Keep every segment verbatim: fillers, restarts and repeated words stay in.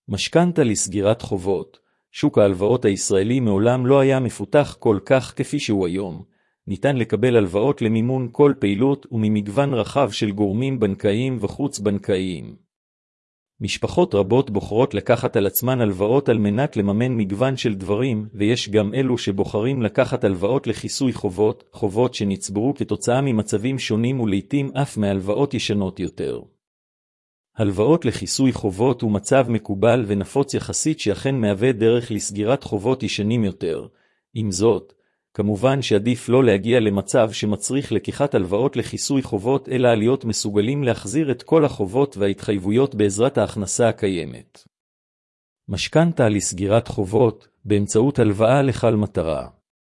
משכנתה לסגירת חובות. שוק ההלוואות הישראלי מעולם לא היה מפותח כל כך כפי שהוא היום. ניתן לקבל הלוואות למימון כל פעילות וממגוון רחב של גורמים בנקאיים וחוץ בנקאיים. משפחות רבות בוחרות לקחת על עצמן הלוואות על מנת לממן מגוון של דברים, ויש גם אלו שבוחרים לקחת הלוואות לכיסוי חובות, חובות שנצברו כתוצאה ממצבים שונים ולעיתים אף מהלוואות ישנות יותר. הלוואות לכיסוי חובות הוא מצב מקובל ונפוץ יחסית שאכן מהווה דרך לסגירת חובות ישנים יותר. עם זאת, כמובן שעדיף לא להגיע למצב שמצריך לקיחת הלוואות לכיסוי חובות אלא להיות מסוגלים להחזיר את כל החובות וההתחייבויות בעזרת ההכנסה הקיימת. משכנתה לסגירת חובות באמצעות הלוואה לכל מטרה.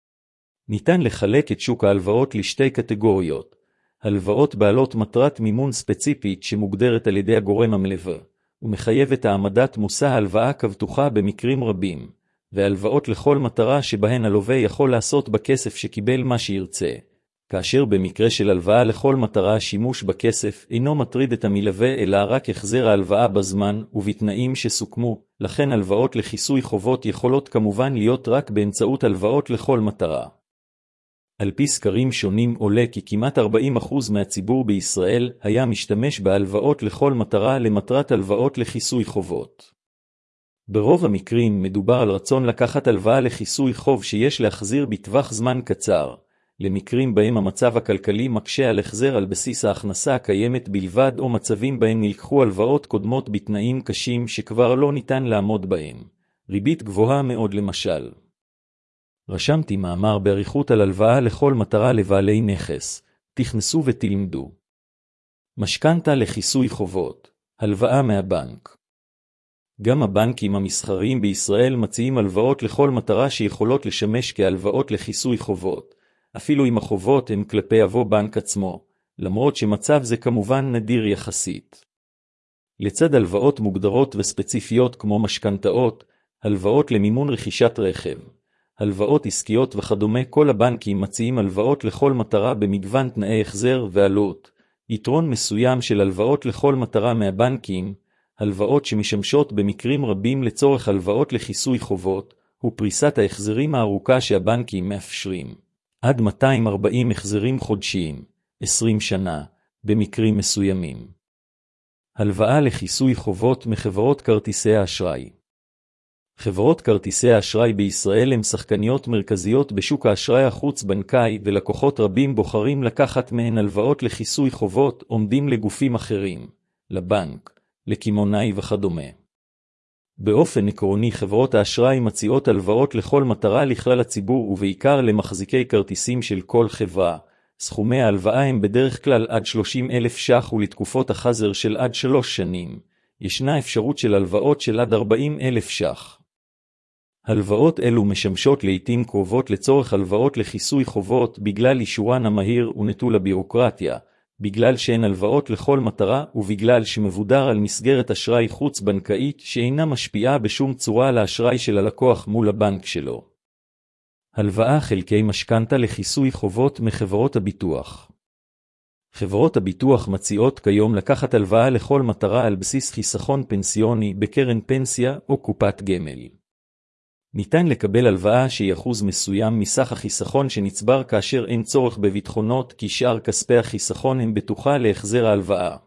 ניתן לחלק את שוק ההלוואות לשתי קטגוריות. הלוואות בעלות מטרת מימון ספציפית שמוגדרת על ידי הגורם המלווה, ומחייבת העמדת מושא הלוואה כבטוחה במקרים רבים, והלוואות לכל מטרה שבהן הלווה יכול לעשות בכסף שקיבל מה שירצה, כאשר במקרה של הלוואה לכל מטרה שימוש בכסף אינו מטריד את המלווה אלא רק החזר ההלוואה בזמן ובתנאים שסוכמו, לכן הלוואות לכיסוי חובות יכולות כמובן להיות רק באמצעות הלוואות לכל מטרה. על פי סקרים שונים עולה כי כמעט ארבעים אחוז מהציבור בישראל היה משתמש בהלוואות לכל מטרה למטרת הלוואות לכיסוי חובות. ברוב המקרים מדובר על רצון לקחת הלוואה לכיסוי חוב שיש להחזיר בטווח זמן קצר, למקרים בהם המצב הכלכלי מקשה על החזר על בסיס ההכנסה הקיימת בלבד או מצבים בהם נלקחו הלוואות קודמות בתנאים קשים שכבר לא ניתן לעמוד בהם. ריבית גבוהה מאוד למשל. רשמתי מאמר בעריכות על הלוואה לכל מטרה לבעלי נכס, תכנסו ותלמדו. משכנתה לכיסוי חובות, הלוואה מהבנק. גם הבנקים המסחריים בישראל מציעים הלוואות לכל מטרה שיכולות לשמש כהלוואות לכיסוי חובות, אפילו אם החובות הם כלפי אבו בנק עצמו, למרות שמצב זה כמובן נדיר יחסית. לצד הלוואות מוגדרות וספציפיות כמו משכנתאות, הלוואות למימון רכישת רכב, הלוואות עסקיות וכדומה, כל הבנקים מציעים הלוואות לכל מטרה במגוון תנאי החזר ועלות. יתרון מסוים של הלוואות לכל מטרה מהבנקים, הלוואות שמשמשות במקרים רבים לצורך הלוואות לכיסוי חובות, הוא פריסת ההחזרים הארוכה שהבנקים מאפשרים. עד מאתיים וארבעים החזרים חודשיים, עשרים שנה, במקרים מסוימים. הלוואה לכיסוי חובות מחברות כרטיסי האשראי. חברות כרטיסי האשראי בישראל הן שחקניות מרכזיות בשוק האשראי החוץ-בנקאי, ולקוחות רבים בוחרים לקחת מהן הלוואות לכיסוי חובות עומדים לגופים אחרים, לבנק, לקמעונאי וכדומה. באופן עקרוני חברות האשראי מציעות הלוואות לכל מטרה לכלל הציבור ובעיקר למחזיקי כרטיסים של כל חברה. סכומי ההלוואה הם בדרך כלל עד שלושים אלף ש"ח ולתקופות החזר של עד שלוש שנים. ישנה אפשרות של הלוואות של עד ארבעים אלף ש"ח. הלוואות אלו משמשות לעתים קרובות לצורך הלוואות לכיסוי חובות בגלל אישורן המהיר ונטול הבירוקרטיה, בגלל שהן הלוואות לכל מטרה ובגלל שמבודר על מסגרת אשראי חוץ-בנקאית שאינה משפיעה בשום צורה על האשראי של הלקוח מול הבנק שלו. הלוואה חלקי משכנתה לכיסוי חובות מחברות הביטוח. חברות הביטוח מציעות כיום לקחת הלוואה לכל מטרה על בסיס חיסכון פנסיוני בקרן פנסיה או קופת גמל. ניתן לקבל הלוואה שהיא אחוז מסוים מסך החיסכון שנצבר כאשר אין צורך בביטחונות כי שאר כספי החיסכון הם בטוחה להחזר ההלוואה.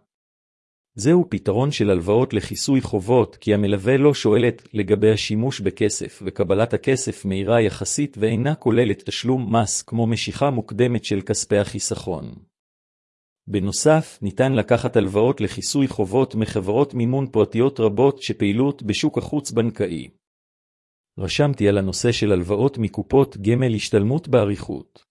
זהו פתרון של הלוואות לכיסוי חובות כי המלווה לא שואלת לגבי השימוש בכסף וקבלת הכסף מהירה יחסית ואינה כוללת תשלום מס כמו משיכה מוקדמת של כספי החיסכון. בנוסף, ניתן לקחת הלוואות לכיסוי חובות מחברות מימון פרטיות רבות שפעילות בשוק החוץ-בנקאי. רשמתי על הנושא של הלוואות מקופות גמל השתלמות בעריכות.